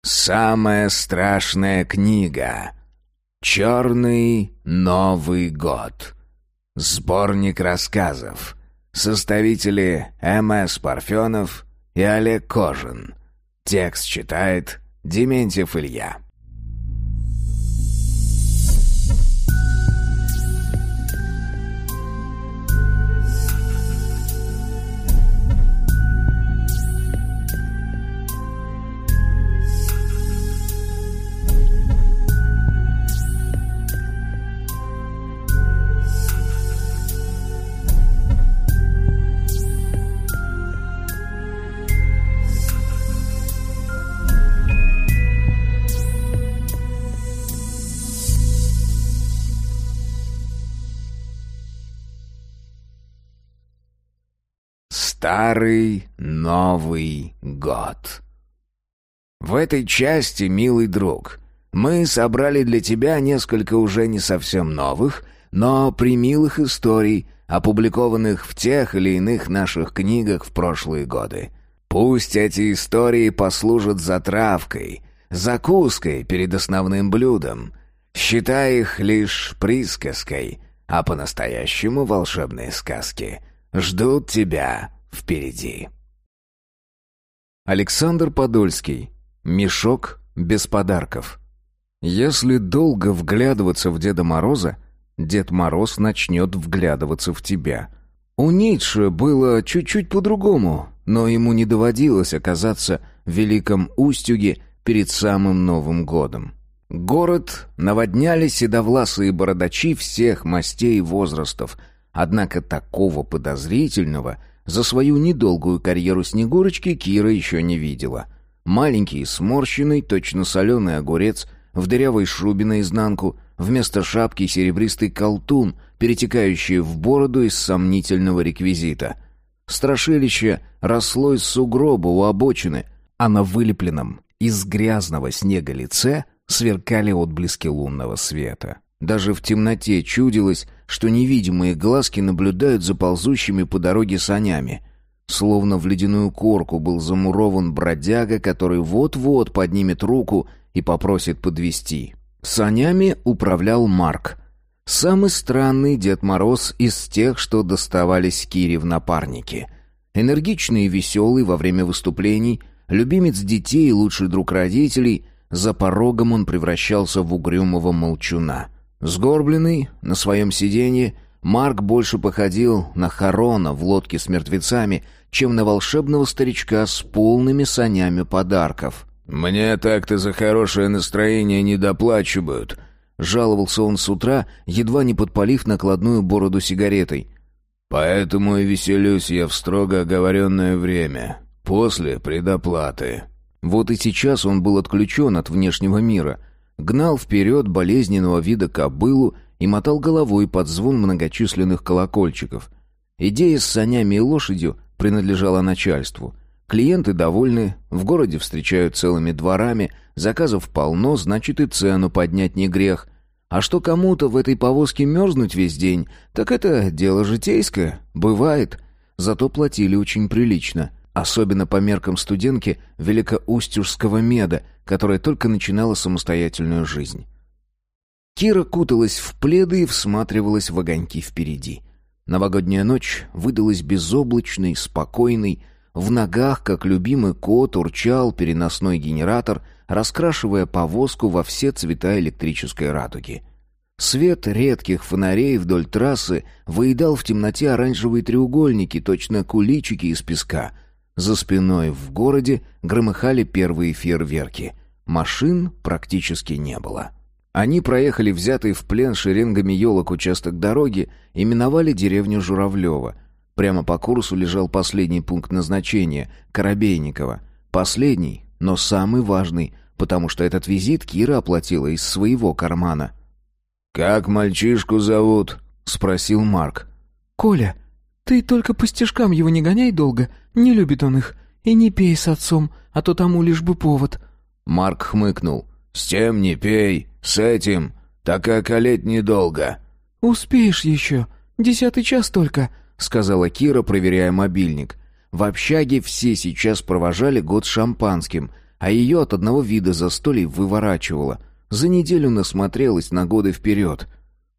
Самая страшная книга. «Черный Новый год». Сборник рассказов. Составители М.С. Парфенов и Олег Кожин. Текст читает Дементьев Илья. Старый Новый год. В этой части, милый друг, мы собрали для тебя несколько уже не совсем новых, но примилых историй, опубликованных в тех или иных наших книгах в прошлые годы. Пусть эти истории послужат затравкой, закуской перед основным блюдом. Считай их лишь присказкой, а по-настоящему волшебные сказки ждут тебя впереди. Александр Подольский. Мешок без подарков. Если долго вглядываться в Деда Мороза, Дед Мороз начнет вглядываться в тебя. У Ницше было чуть-чуть по-другому, но ему не доводилось оказаться в Великом Устюге перед самым Новым годом. Город наводняли седовласые бородачи всех мастей и возрастов, однако такого подозрительного за свою недолгую карьеру Снегурочки Кира еще не видела. Маленький, сморщенный, точно соленый огурец, в дырявой шубе наизнанку, вместо шапки серебристый колтун, перетекающий в бороду из сомнительного реквизита. Страшилище росло из сугроба у обочины, а на вылепленном из грязного снега лице сверкали отблески лунного света. Даже в темноте чудилось, что невидимые глазки наблюдают за ползущими по дороге санями. Словно в ледяную корку был замурован бродяга, который вот-вот поднимет руку и попросит подвезти. Санями управлял Марк. Самый странный Дед Мороз из тех, что доставались Кире в напарнике. Энергичный и веселый во время выступлений, любимец детей и лучший друг родителей, за порогом он превращался в угрюмого молчуна. Сгорбленный на своем сиденье, Марк больше походил на Харона в лодке с мертвецами, чем на волшебного старичка с полными санями подарков. «Мне так-то за хорошее настроение не доплачивают», — жаловался он с утра, едва не подпалив накладную бороду сигаретой. «Поэтому и веселюсь я в строго оговоренное время, после предоплаты». Вот и сейчас он был отключен от внешнего мира, гнал вперед болезненного вида кобылу и мотал головой под звон многочисленных колокольчиков. Идея с санями и лошадью принадлежала начальству. Клиенты довольны, в городе встречают целыми дворами, заказов полно, значит и цену поднять не грех. А что кому-то в этой повозке мерзнуть весь день, так это дело житейское, бывает. Зато платили очень прилично. Особенно по меркам студентки Великоустюжского меда, которая только начинала самостоятельную жизнь. Кира куталась в пледы и всматривалась в огоньки впереди. Новогодняя ночь выдалась безоблачной, спокойной. В ногах, как любимый кот, урчал переносной генератор, раскрашивая повозку во все цвета электрической радуги. Свет редких фонарей вдоль трассы выедал в темноте оранжевые треугольники, точно куличики из песка. За спиной в городе громыхали первые фейерверки. Машин практически не было. Они проехали взятый в плен шеренгами елок участок дороги и миновали деревню Журавлево. Прямо по курсу лежал последний пункт назначения — Коробейниково. Последний, но самый важный, потому что этот визит Кира оплатила из своего кармана. «Как мальчишку зовут?» — спросил Марк. «Коля. Ты только по стежкам его не гоняй долго, не любит он их. И не пей с отцом, а то тому лишь бы повод». Марк хмыкнул. «С тем не пей, с этим, так и околеть недолго». «Успеешь еще, 10-й час только», — сказала Кира, проверяя мобильник. В общаге все сейчас провожали год шампанским. а ее от одного вида застолий выворачивало. За неделю насмотрелась на годы вперед.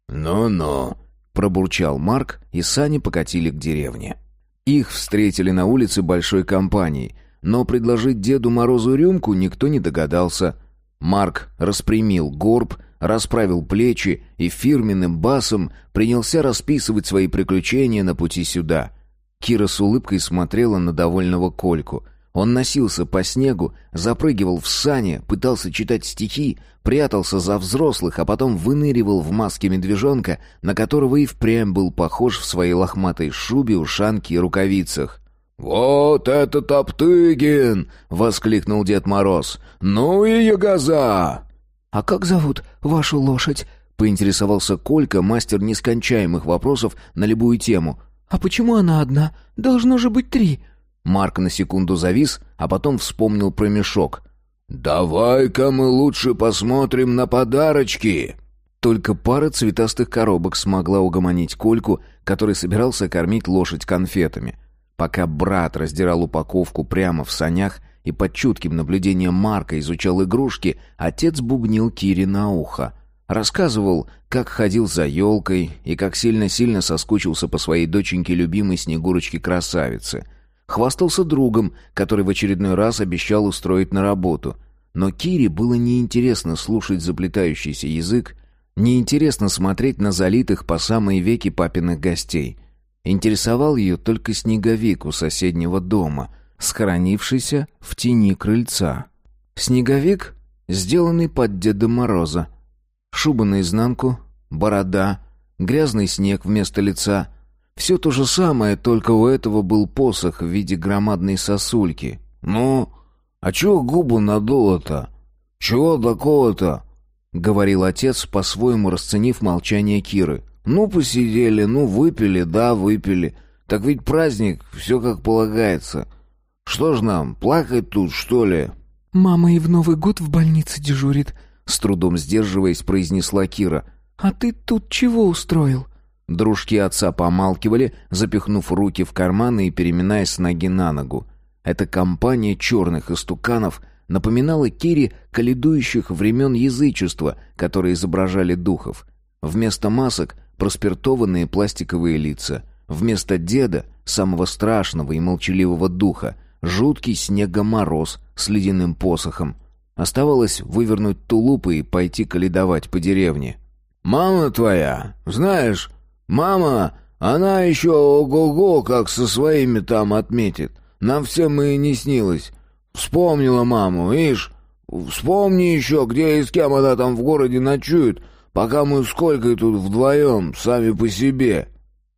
«Ну-ну», — пробурчал Марк, и сани покатили к деревне. Их встретили на улице большой компанией, но предложить Деду Морозу рюмку никто не догадался. Марк распрямил горб, расправил плечи и фирменным басом принялся расписывать свои приключения на пути сюда. Кира с улыбкой смотрела на довольного Кольку. Он носился по снегу, запрыгивал в сани, пытался читать стихи, прятался за взрослых, а потом выныривал в маске медвежонка, на которого и впрямь был похож в своей лохматой шубе, ушанке и рукавицах. «Вот это Топтыгин!» — воскликнул Дед Мороз. «Ну и ягоза!» «А как зовут вашу лошадь?» — поинтересовался Колька, мастер нескончаемых вопросов на любую тему. «А почему она одна? Должно же быть 3». Марк на секунду завис, а потом вспомнил про мешок. «Давай-ка мы лучше посмотрим на подарочки!» Только пара цветастых коробок смогла угомонить Кольку, который собирался кормить лошадь конфетами. Пока брат раздирал упаковку прямо в санях и под чутким наблюдением Марка изучал игрушки, отец бубнил Кире на ухо. Рассказывал, как ходил за елкой и как сильно-сильно соскучился по своей доченьке любимой Снегурочке-красавице. Хвастался другом, который в очередной раз обещал устроить на работу. Но Кире было неинтересно слушать заплетающийся язык, неинтересно смотреть на залитых по самые веки папиных гостей. Интересовал ее только снеговик у соседнего дома, схоронившийся в тени крыльца. Снеговик, сделанный под Деда Мороза. Шуба наизнанку, борода, грязный снег вместо лица. Все то же самое, только у этого был посох в виде громадной сосульки. «Ну, а чего губу надуло-то? Чего такого-то?» — говорил отец, по-своему расценив молчание Киры. «Ну, посидели, ну, выпили, да, выпили. Так ведь праздник, все как полагается. Что ж нам, плакать тут, что ли?» «Мама и в Новый год в больнице дежурит», — с трудом сдерживаясь, произнесла Кира. «А ты тут чего устроил?» Дружки отца помалкивали, запихнув руки в карманы и переминаясь с ноги на ногу. Эта компания черных истуканов напоминала Кире каледующих времен язычества, которые изображали духов. Вместо масок — проспиртованные пластиковые лица. Вместо деда, самого страшного и молчаливого духа, жуткий Снегомороз с ледяным посохом. Оставалось вывернуть тулупы и пойти каледовать по деревне. «Мама твоя, знаешь, мама, она еще ого-го как со своими там отметит. Нам всем и не снилось. Вспомнила маму, ишь, вспомни еще, где и с кем она там в городе ночует, пока мы с Колькой тут вдвоем, сами по себе».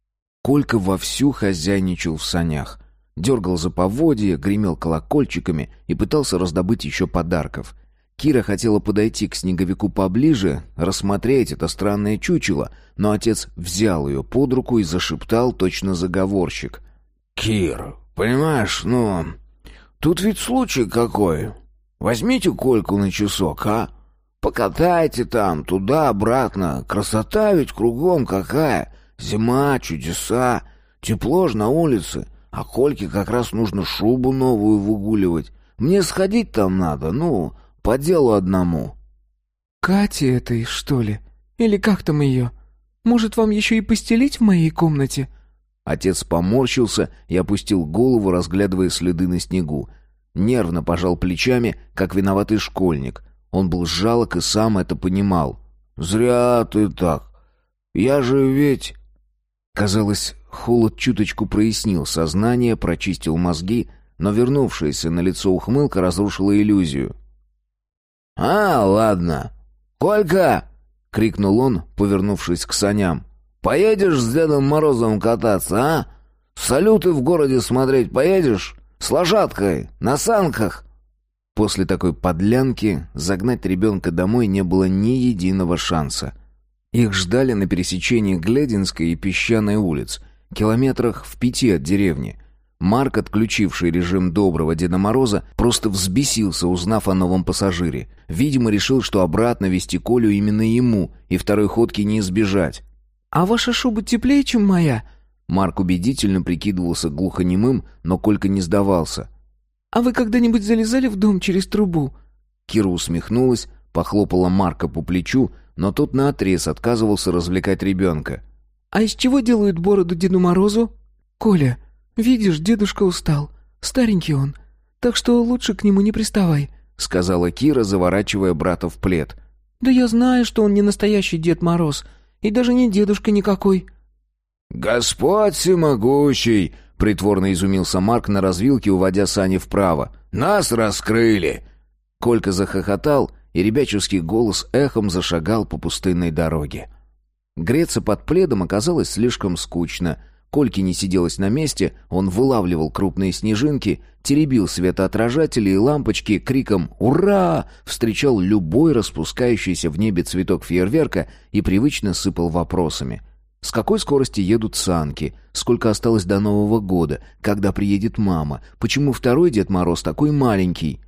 Колька вовсю хозяйничал в санях. Дергал за поводья, гремел колокольчиками и пытался раздобыть еще подарков. Кира хотела подойти к снеговику поближе, рассмотреть это странное чучело, но отец взял ее под руку и зашептал, точно заговорщик. «Кир, понимаешь, ну, тут ведь случай какой. Возьмите Кольку на часок, а? Покатайте там, туда-обратно. Красота ведь кругом какая. Зима, чудеса, тепло ж на улице. А Кольке как раз нужно шубу новую выгуливать. Мне сходить там надо, ну, по делу одному». «Кате этой, что ли? Или как там ее? Может, вам еще и постелить в моей комнате?» Отец поморщился и опустил голову, разглядывая следы на снегу. Нервно пожал плечами, как виноватый школьник. Он был жалок и сам это понимал. «Зря ты так. Я же ведь...» Казалось, холод чуточку прояснил сознание, прочистил мозги, но вернувшаяся на лицо ухмылка разрушила иллюзию. «А, ладно. Колька!» — крикнул он, повернувшись к саням. «Поедешь с Дедом Морозом кататься, а? Салюты в городе смотреть поедешь? С лошадкой, на санках?» После такой подлянки загнать ребенка домой не было ни единого шанса. Их ждали на пересечении Глединской и Песчаной улиц, километрах в 5 от деревни. Марк, отключивший режим доброго Деда Мороза, просто взбесился, узнав о новом пассажире. Видимо, решил, что обратно везти Колю именно ему, и второй ходки не избежать. «А ваша шуба теплее, чем моя?» Марк убедительно прикидывался глухонемым, но Колька не сдавался. «А вы когда-нибудь залезали в дом через трубу?» Кира усмехнулась, похлопала Марка по плечу, но тот наотрез отказывался развлекать ребенка. «А из чего делают бороду Деду Морозу?» «Коля, видишь, дедушка устал. Старенький он. Так что лучше к нему не приставай», — сказала Кира, заворачивая брата в плед. «Да я знаю, что он не настоящий Дед Мороз. И даже не дедушка никакой». «Господь всемогущий!» — притворно изумился Марк на развилке, уводя сани вправо. «Нас раскрыли!» Колька захохотал, и ребяческий голос эхом зашагал по пустынной дороге. Греться под пледом оказалось слишком скучно. Кольке не сиделось на месте, он вылавливал крупные снежинки, теребил светоотражатели и лампочки, криком «Ура!» встречал любой распускающийся в небе цветок фейерверка и привычно сыпал вопросами. С какой скорости едут санки? Сколько осталось до Нового года? Когда приедет мама? Почему второй Дед Мороз такой маленький?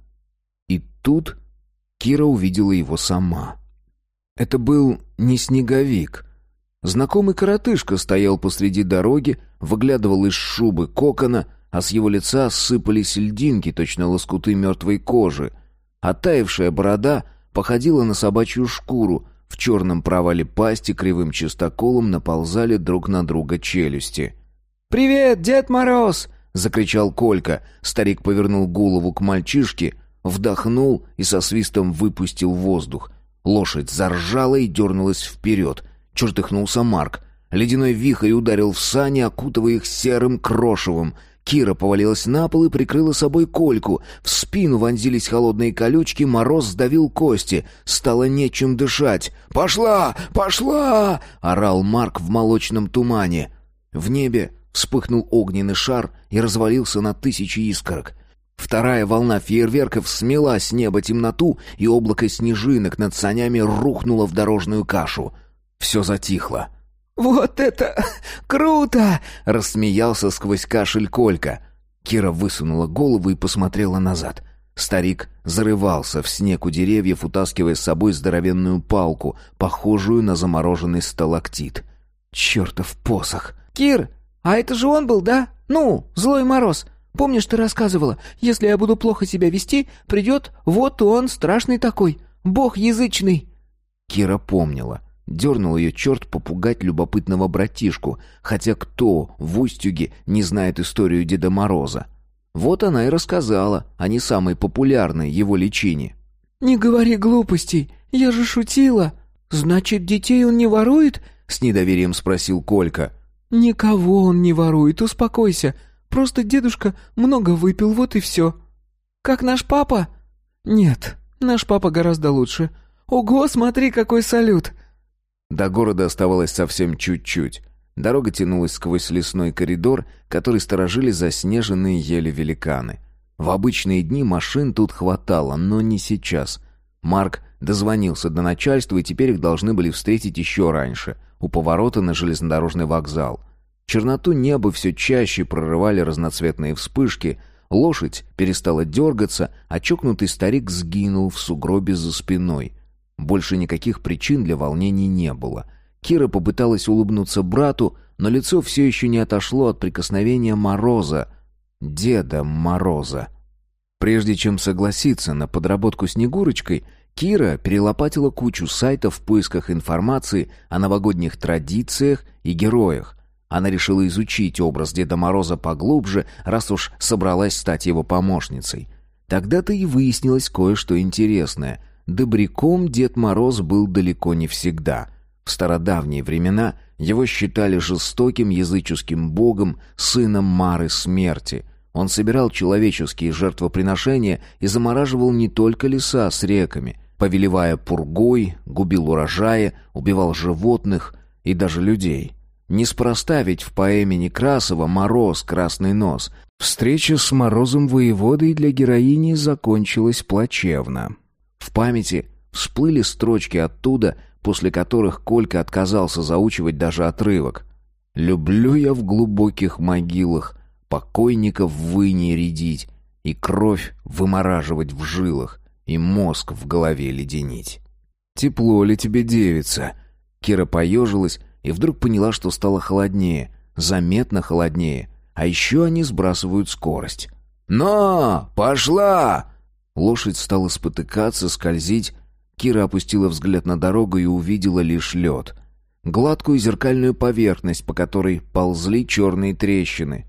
И тут Кира увидела его сама. Это был не снеговик. Знакомый коротышка стоял посреди дороги, выглядывал из шубы кокона, а с его лица сыпались льдинки, точно лоскуты мертвой кожи. Оттаившая борода походила на собачью шкуру, в черном провале пасти кривым чистоколом наползали друг на друга челюсти. «Привет, Дед Мороз!» — закричал Колька. Старик повернул голову к мальчишке, вдохнул и со свистом выпустил воздух. Лошадь заржала и дернулась вперед. Чертыхнулся Марк. Ледяной вихрь ударил в сани, окутывая их серым крошевом. Кира повалилась на пол и прикрыла собой Кольку. В спину вонзились холодные колючки, мороз сдавил кости. Стало нечем дышать. «Пошла! Пошла!» — орал Марк в молочном тумане. В небе вспыхнул огненный шар и развалился на тысячи искорок. Вторая волна фейерверков смела с неба темноту, и облако снежинок над санями рухнуло в дорожную кашу. Все затихло. «Вот это круто!» — рассмеялся сквозь кашель Колька. Кира высунула голову и посмотрела назад. Старик зарывался в снег у деревьев, утаскивая с собой здоровенную палку, похожую на замороженный сталактит. «Чертов посох!» «Кир, а это же он был, да? Ну, Злой Мороз. Помнишь, ты рассказывала, если я буду плохо себя вести, придет вот он, страшный такой, бог язычный». Кира помнила. Дернул ее черт попугать любопытного братишку, хотя кто в Устюге не знает историю Деда Мороза? Вот она и рассказала о не самой популярной его личине. «Не говори глупостей, я же шутила. Значит, детей он не ворует?» — с недоверием спросил Колька. «Никого он не ворует, успокойся. Просто дедушка много выпил, вот и все». «Как наш папа?» «Нет, наш папа гораздо лучше. Ого, смотри, какой салют!» До города оставалось совсем чуть-чуть. Дорога тянулась сквозь лесной коридор, который сторожили заснеженные ели-великаны. В обычные дни машин тут хватало, но не сейчас. Марк дозвонился до начальства, и теперь их должны были встретить еще раньше, у поворота на железнодорожный вокзал. Черноту неба все чаще прорывали разноцветные вспышки, лошадь перестала дергаться, а чокнутый старик сгинул в сугробе за спиной. Больше никаких причин для волнений не было. Кира попыталась улыбнуться брату, но лицо все еще не отошло от прикосновения Мороза, Деда Мороза. Прежде чем согласиться на подработку Снегурочкой, Кира перелопатила кучу сайтов в поисках информации о новогодних традициях и героях. Она решила изучить образ Деда Мороза поглубже, раз уж собралась стать его помощницей. Тогда-то и выяснилось кое-что интересное. Добряком Дед Мороз был далеко не всегда. В стародавние времена его считали жестоким языческим богом, сыном Мары Смерти. Он собирал человеческие жертвоприношения и замораживал не только леса с реками, повелевая пургой, губил урожаи, убивал животных и даже людей. Неспроста ведь в поэме Некрасова «Мороз, красный нос» встреча с Морозом-воеводой для героини закончилась плачевно. В памяти всплыли строчки оттуда, после которых Колька отказался заучивать даже отрывок. «Люблю я в глубоких могилах покойников в ине рядить, и кровь вымораживать в жилах, и мозг в голове леденить». «Тепло ли тебе, девица?» Кира поежилась и вдруг поняла, что стало холоднее, заметно холоднее, а еще они сбрасывают скорость. «Но! Пошла!» Лошадь стала спотыкаться, скользить. Кира опустила взгляд на дорогу и увидела лишь лед. Гладкую зеркальную поверхность, по которой ползли черные трещины.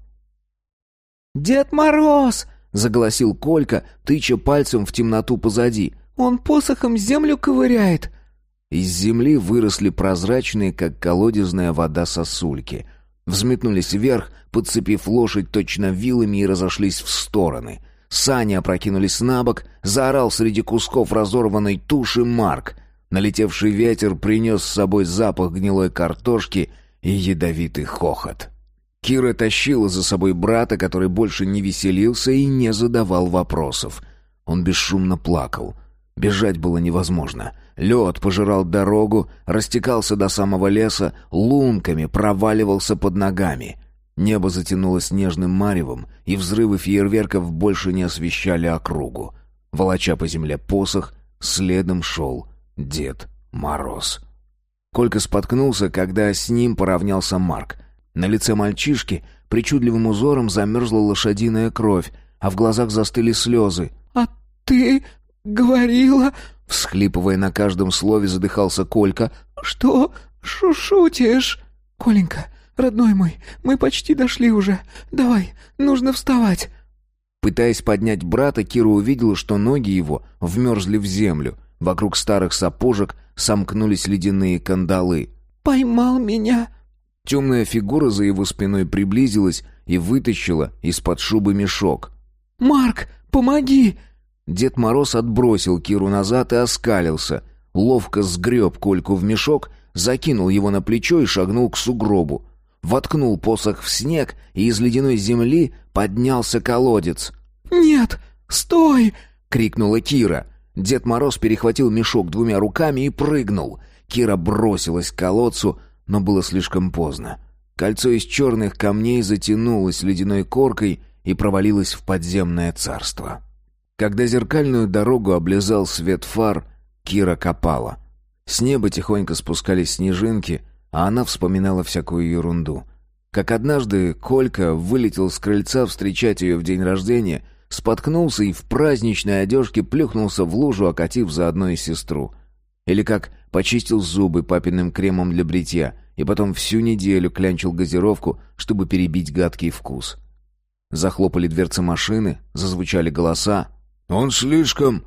«Дед Мороз!» — заголосил Колька, тыча пальцем в темноту позади. «Он посохом землю ковыряет!» Из земли выросли прозрачные, как колодезная вода, сосульки. Взметнулись вверх, подцепив лошадь точно вилами, и разошлись в стороны. Сани опрокинулись на бок, заорал среди кусков разорванной туши Марк. Налетевший ветер принес с собой запах гнилой картошки и ядовитый хохот. Кира тащила за собой брата, который больше не веселился и не задавал вопросов. Он бесшумно плакал. Бежать было невозможно. Лед пожирал дорогу, растекался до самого леса, лунками проваливался под ногами. Небо затянулось снежным маревом, и взрывы фейерверков больше не освещали округу. Волоча по земле посох, следом шел Дед Мороз. Колька споткнулся, когда с ним поравнялся Марк. На лице мальчишки причудливым узором замерзла лошадиная кровь, а в глазах застыли слезы. «А ты говорила...» Всхлипывая на каждом слове, задыхался Колька. «Что шутишь?» «Коленька, родной мой, мы почти дошли уже. Давай, нужно вставать». Пытаясь поднять брата, Кира увидела, что ноги его вмерзли в землю. Вокруг старых сапожек сомкнулись ледяные кандалы. «Поймал меня!» Темная фигура за его спиной приблизилась и вытащила из-под шубы мешок. «Марк, помоги!» Дед Мороз отбросил Киру назад и оскалился. Ловко сгреб Кольку в мешок, закинул его на плечо и шагнул к сугробу. Воткнул посох в снег, и из ледяной земли поднялся колодец. «Нет, стой!» — крикнула Кира. Дед Мороз перехватил мешок двумя руками и прыгнул. Кира бросилась к колодцу, но было слишком поздно. Кольцо из черных камней затянулось ледяной коркой и провалилось в подземное царство. Когда зеркальную дорогу облизал свет фар, Кира копала. С неба тихонько спускались снежинки, а она вспоминала всякую ерунду. Как однажды Колька вылетел с крыльца встречать ее в день рождения, споткнулся и в праздничной одежке плюхнулся в лужу, окатив заодно и сестру. Или как почистил зубы папиным кремом для бритья и потом всю неделю клянчил газировку, чтобы перебить гадкий вкус. Захлопали дверцы машины, зазвучали голоса. «Он слишком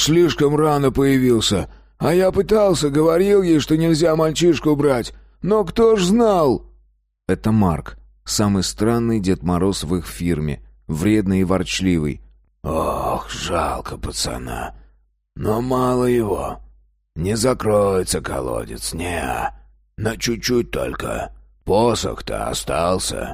рано появился, а я пытался, говорил ей, что нельзя мальчишку брать, но кто ж знал?» Это Марк, самый странный Дед Мороз в их фирме, вредный и ворчливый. «Ох, жалко пацана, но мало его. Не закроется колодец, на чуть-чуть только. Посох-то остался.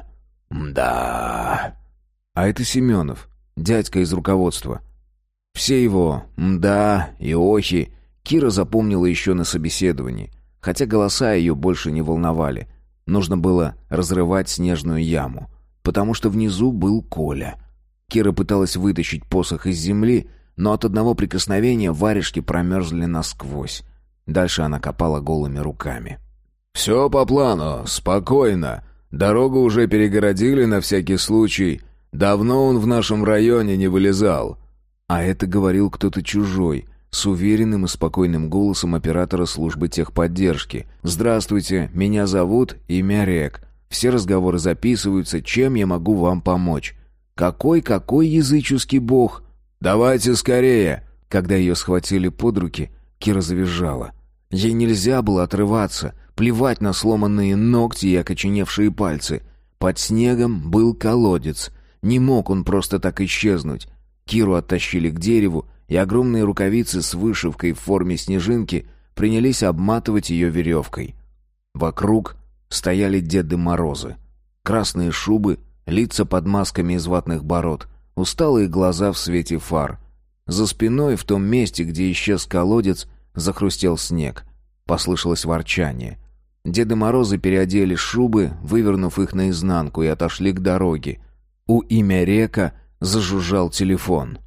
Мда». А это Семенов, дядька из руководства. Все его «мда» и «охи» Кира запомнила еще на собеседовании, хотя голоса ее больше не волновали. Нужно было разрывать снежную яму, потому что внизу был Коля. Кира пыталась вытащить посох из земли, но от одного прикосновения варежки промерзли насквозь. Дальше она копала голыми руками. «Все по плану, спокойно. Дорогу уже перегородили на всякий случай. Давно он в нашем районе не вылезал». А это говорил кто-то чужой, с уверенным и спокойным голосом оператора службы техподдержки. «Здравствуйте, меня зовут Имя Рек. Все разговоры записываются, чем я могу вам помочь?» «Какой языческий бог?» «Давайте скорее!» Когда ее схватили под руки, Кира завизжала. Ей нельзя было отрываться, плевать на сломанные ногти и окоченевшие пальцы. Под снегом был колодец. Не мог он просто так исчезнуть. Киру оттащили к дереву, и огромные рукавицы с вышивкой в форме снежинки принялись обматывать ее веревкой. Вокруг стояли Деды Морозы. Красные шубы, лица под масками из ватных бород, усталые глаза в свете фар. За спиной, в том месте, где исчез колодец, захрустел снег. Послышалось ворчание. Деды Морозы переодели шубы, вывернув их наизнанку, и отошли к дороге. У Имя Река зажужжал телефон.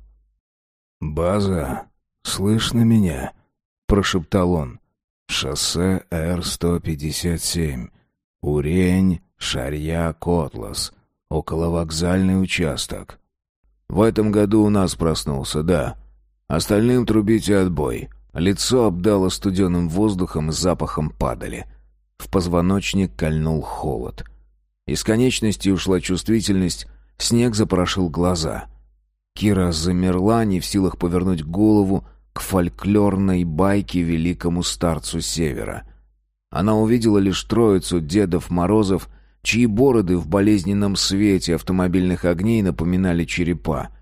«База, слышно меня?» — прошептал он. «Шоссе Р-157. Урень, Шарья, Котлас. Околовокзальный участок». В этом году у нас проснулся, да. Остальным трубите отбой». Лицо обдало студеным воздухом и запахом падали. В позвоночник кольнул холод. Из конечностей ушла чувствительность, снег запорошил глаза. Кира замерла, не в силах повернуть голову к фольклорной байке великому старцу Севера. Она увидела лишь троицу Дедов Морозов, чьи бороды в болезненном свете автомобильных огней напоминали черепа.